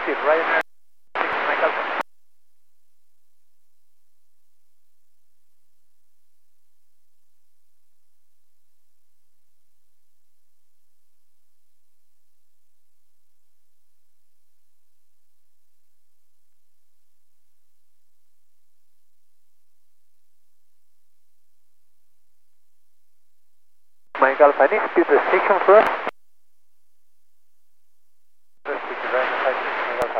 Active, Ryanair 6 Mike Alpha. Mike Alpha, any speed restriction for us? Restricted, Ryanair 56 Mike Alpha.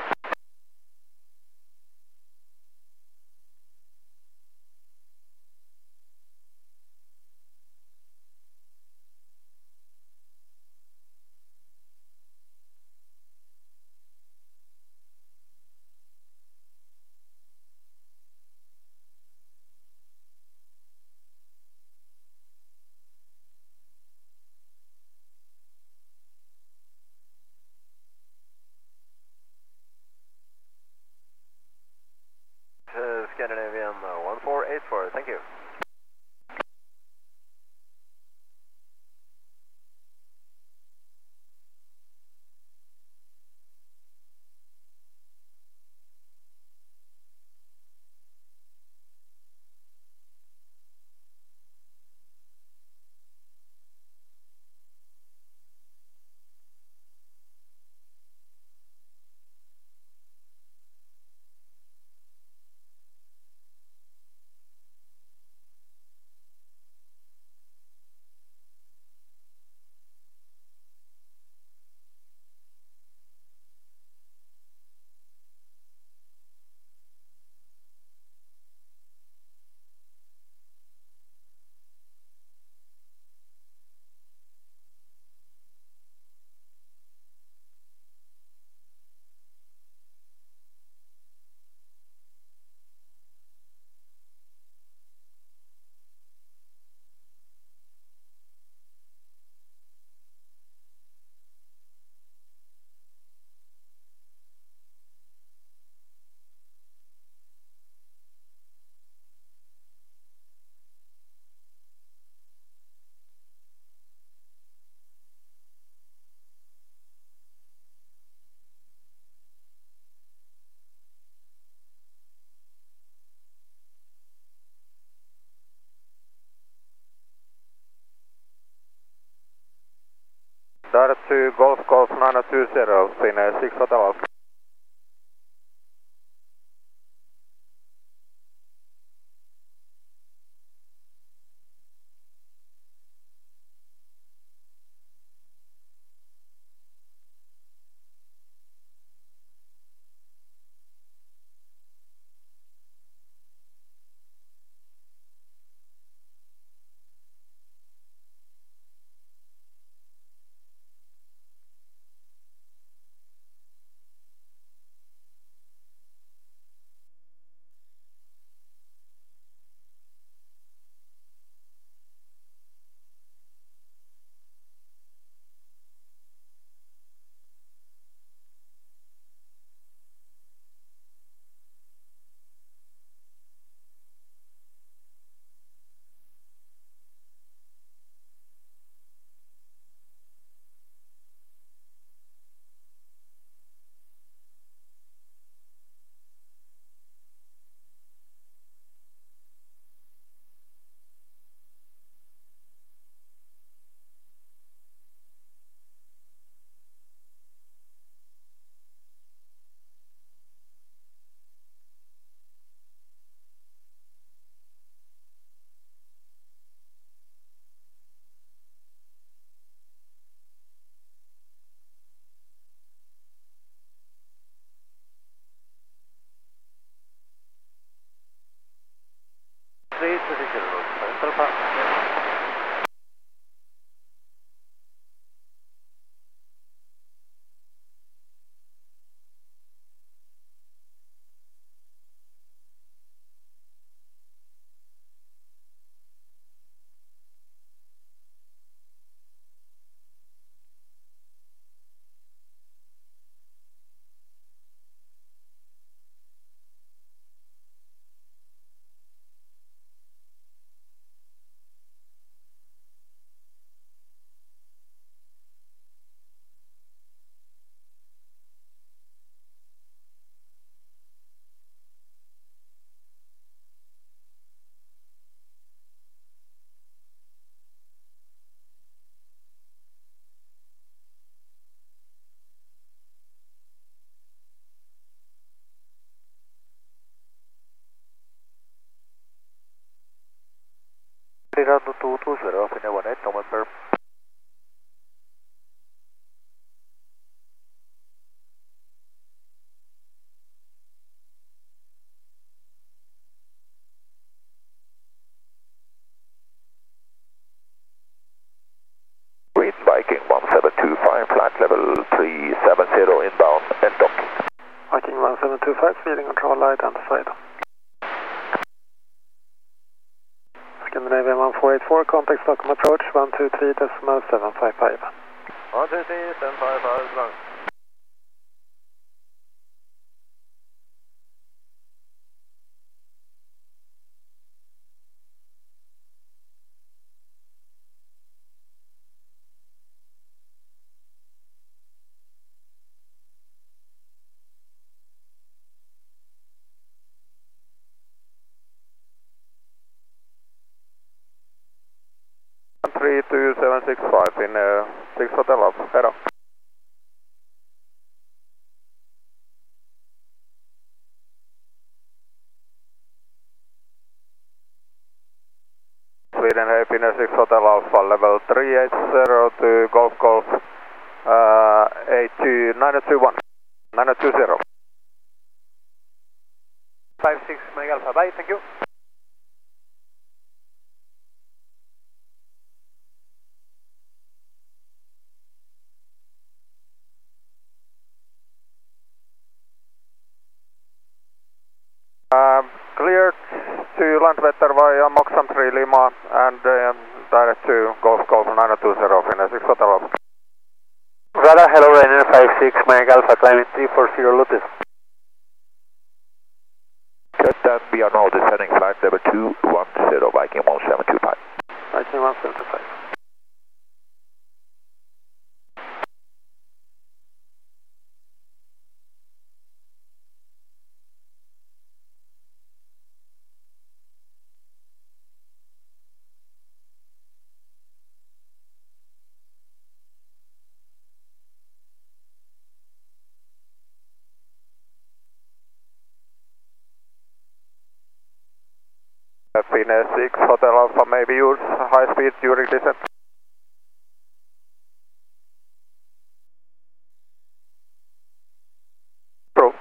Scandinavian 1484, thank you. Dart to Golf 920, spin 6 Hotel Alpha. 220, Finnair 18, November. Green Viking 1725, flight level 370 inbound and dock. Viking 1725, speeding control identified. Scandinavian 1484, contact Stockholm approach 123.755. 123.755, long. Three two 765 in 6 Hotel Alpha, head up. Sweden Finnair 6 Hotel Alpha, level 380 to Golf Golf 82 921 920. 56 Mega Alpha, bye, thank you. Cleared to Landvetter via Moxham 3 Lima and direct to Golf Golf 920 Finnair 6 Hotel Alpha. Radar, hello, Rainer 56 Mega Alpha, climbing 340 Lotus. Cut that, we are now descending flight level 210, Viking 1725. Viking 175. Finnair 6 Hotel Alpha may be used high speed during descent. True.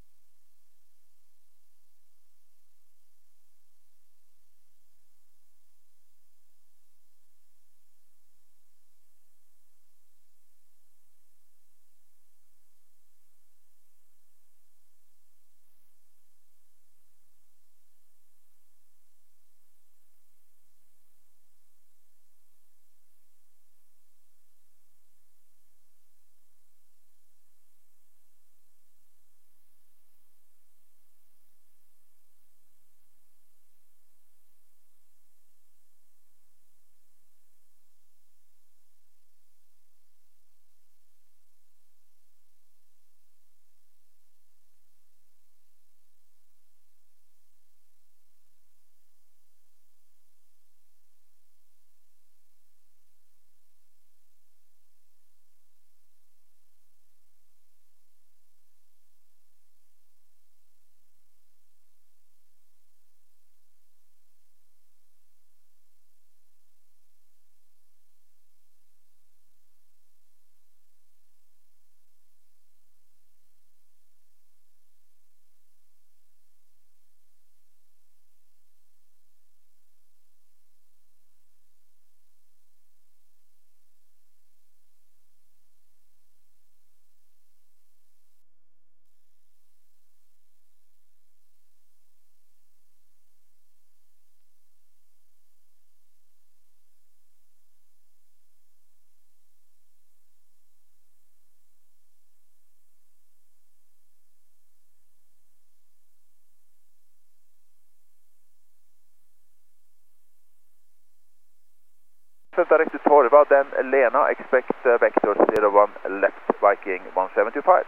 Directed to Torva, then Lena, expect vector 01 left, Viking 1725.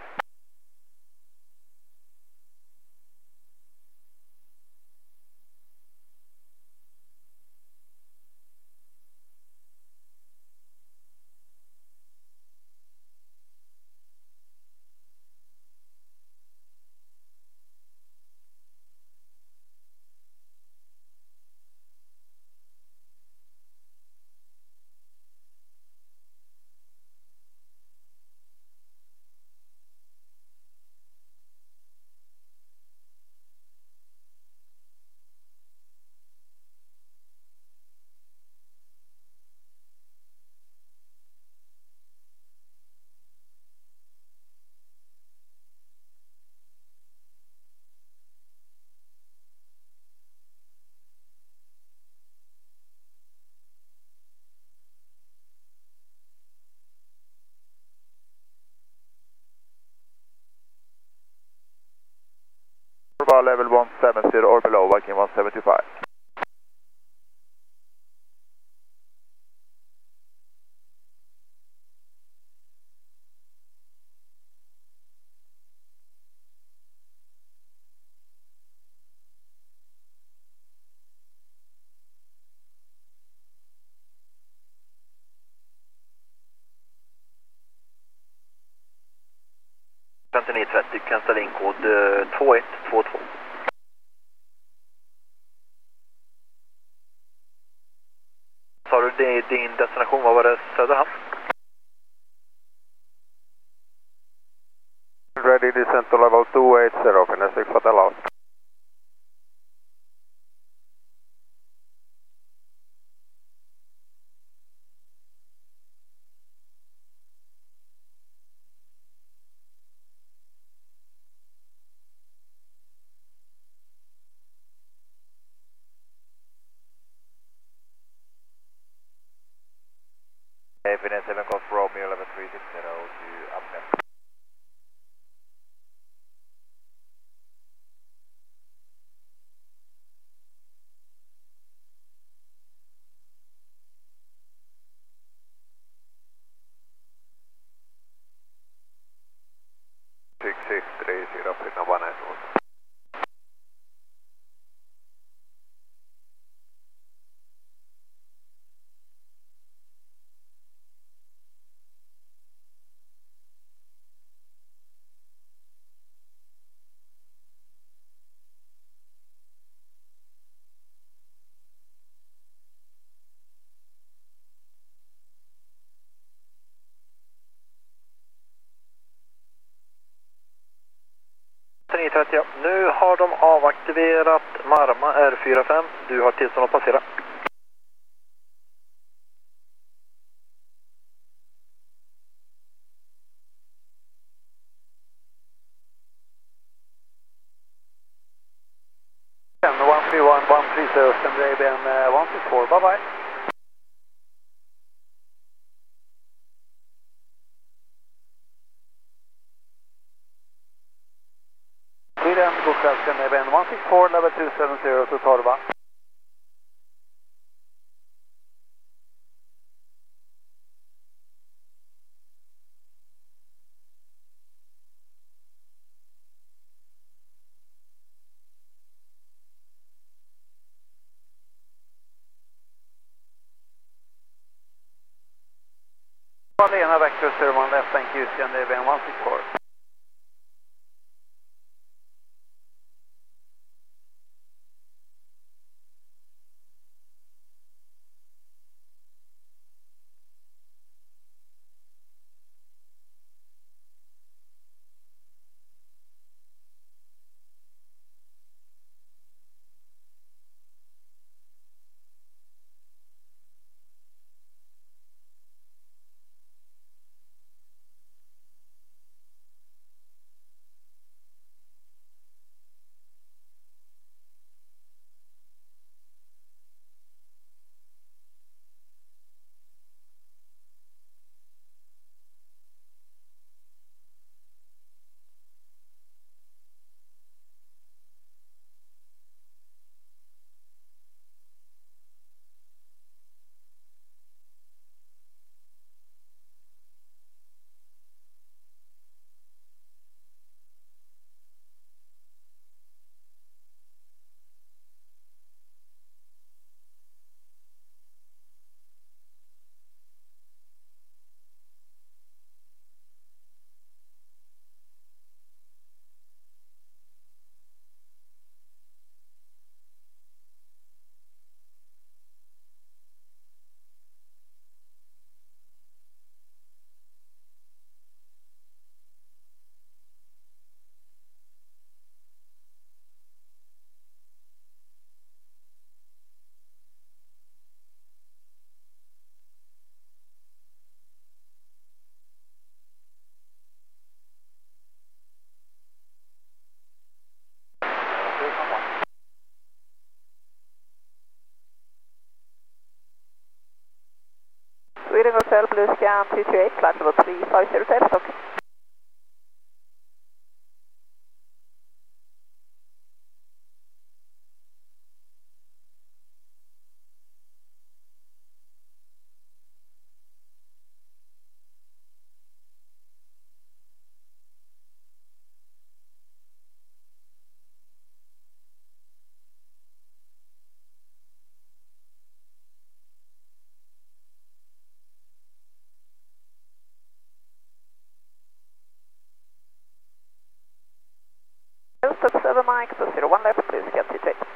level 170 or below, Viking 175. Du kan ställa in kod 2122. Sa du din destination, vad var det? Söderhamn? Ready descent to level 280, finish 6 hotel house. Finland 7 Golf Romeo 11360 to Apple. Ja. Nu har de avaktiverat Marma R45. Du har tillstånd att passera. Ten 131 130 Sunday ABN 164. Bye bye. Sweden, Gotland ABN 164, level 270 to Torva. Lena Vector 01 left, thank you, ABN 164. Sweden Hotel Blue Scan 228, flight level 350 tailstock. Delta 7 Mike, to 01 left, please get to 8.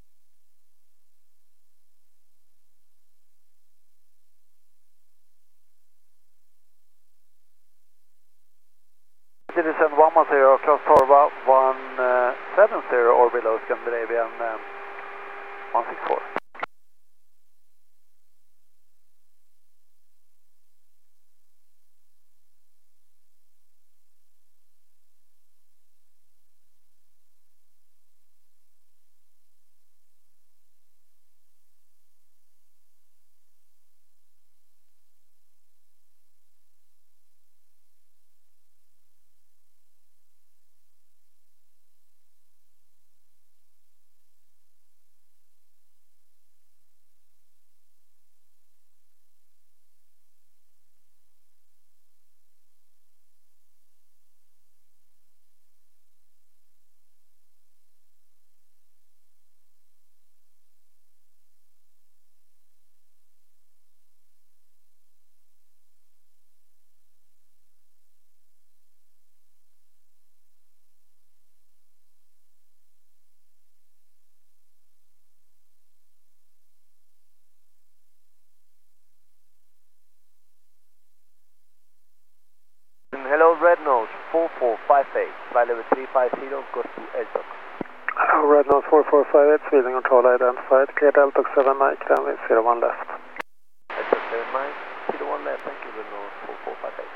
Citizen 110, Class Torva 170 or below Scandinavian 164. Hello, Red Nose 4458, flight level 350, goes to Eltok. Hello, Red Nose 4458, Sweden control identified, clear Delta 7 Mike, runway 01 left. Eltok 7 Mike, 01 left, thank you, Red Nose 4458.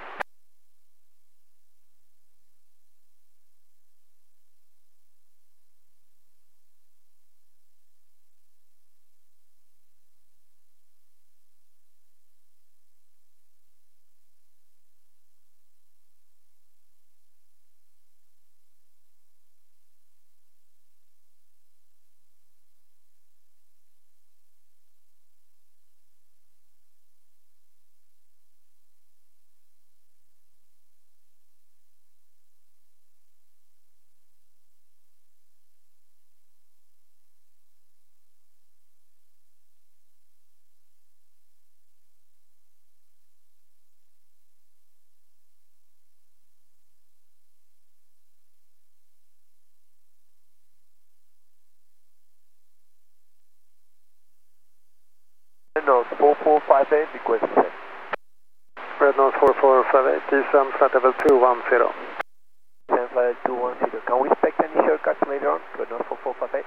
Red Nose 4458, request set. Red Nose 4458, descend flight level 210. Descend flight level 210. Can we expect any shortcuts later on? Red Nose 4458?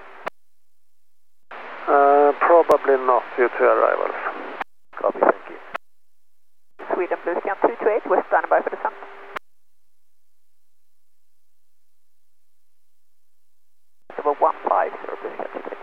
Probably not due to arrivals. Copy, thank you. Sweden Blue Scan 228, we're standing by for descent. Number 150, Blue Scan 228.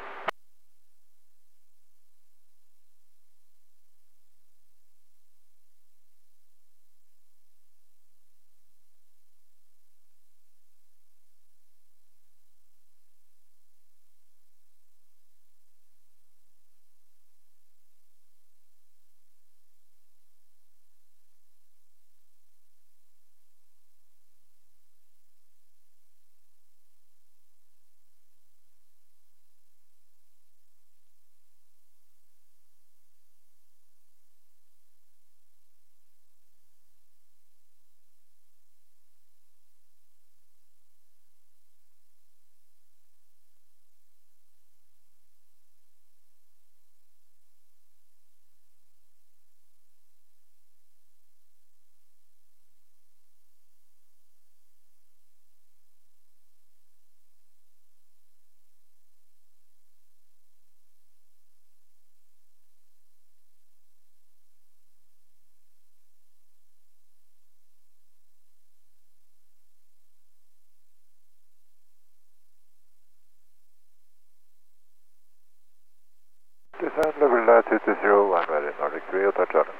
Descend level 220, one very Nordic 3, Utah Charlie.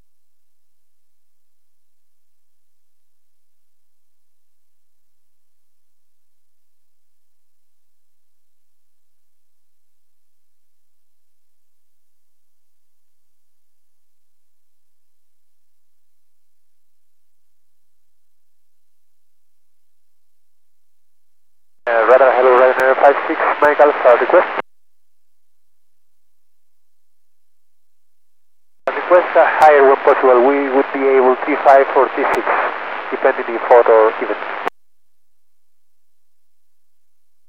Radar, hello, Ryanair 56, Mike Alpha, request. Request a higher when possible. We would be able T5 or T6, depending if hot or even.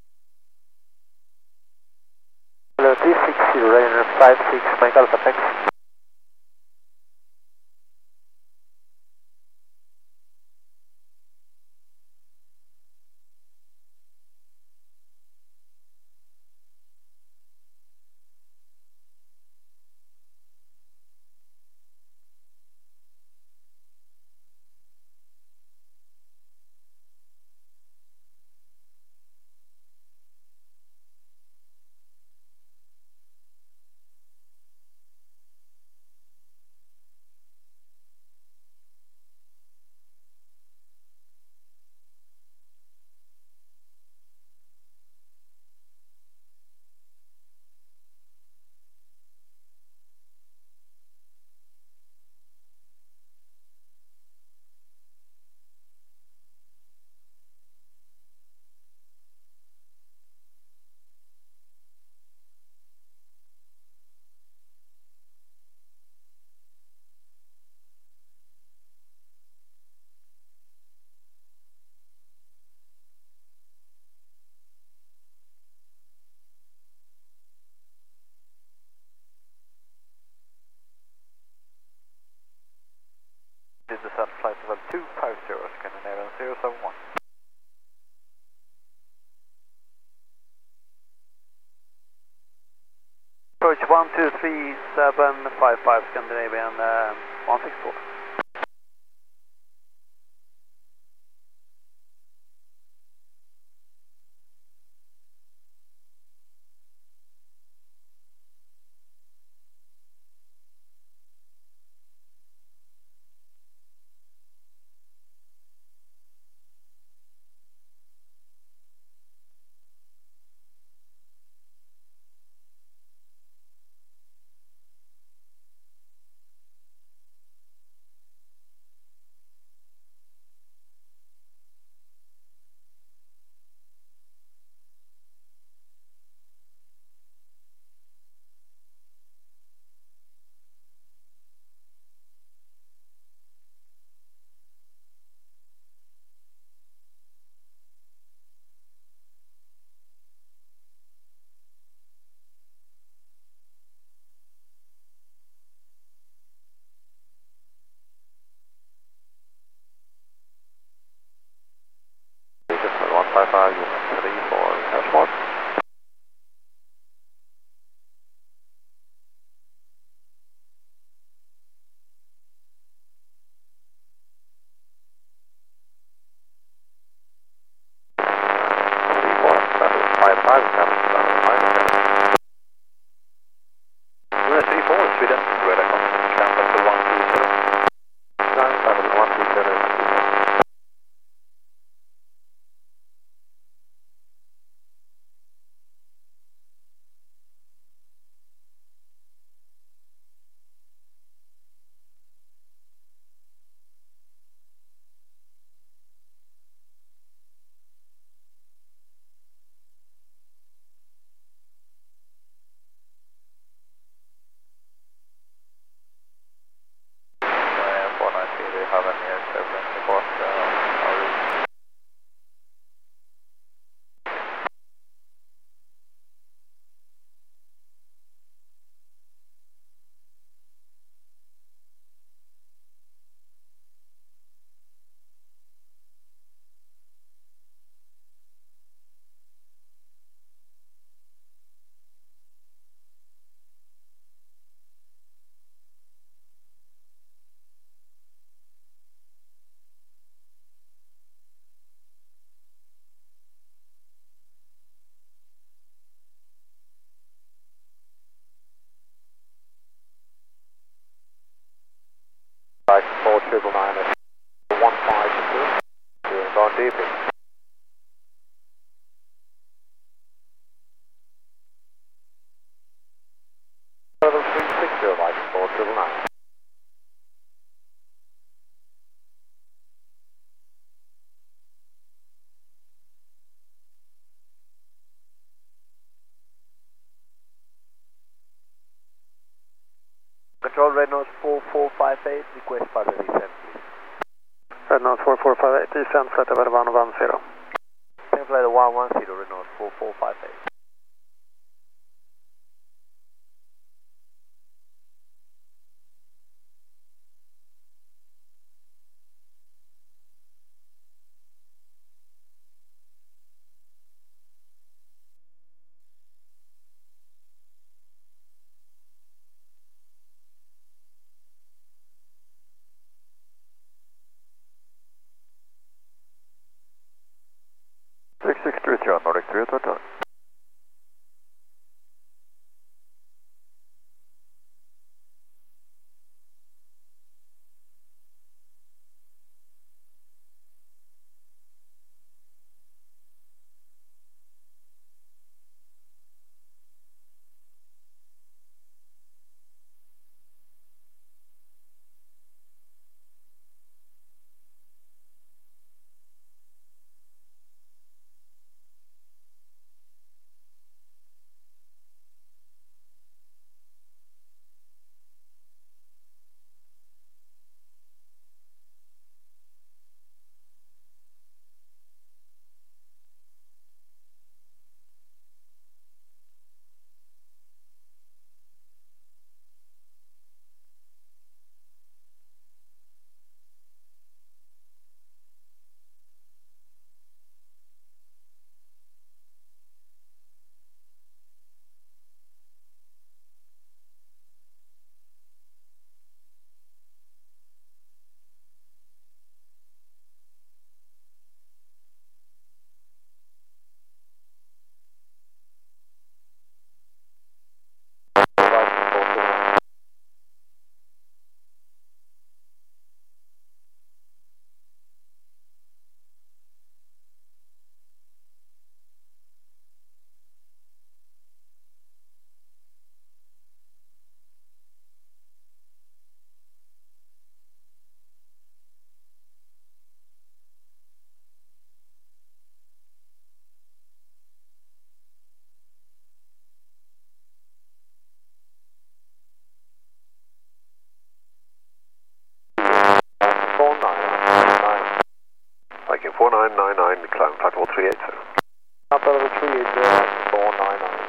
250, Scandinavian 071. Approach 123.755, Scandinavian 164. Like 4999, 152, you're going deep. Level 360, like 4999. Control Red Nose 4458, request further descent, please. Red Nose 4458, descent flight level 110. Descent flight 110, Red Nose 4458. Nordic 3 return. 4999, climb flight level 380. Flight level 380, 499.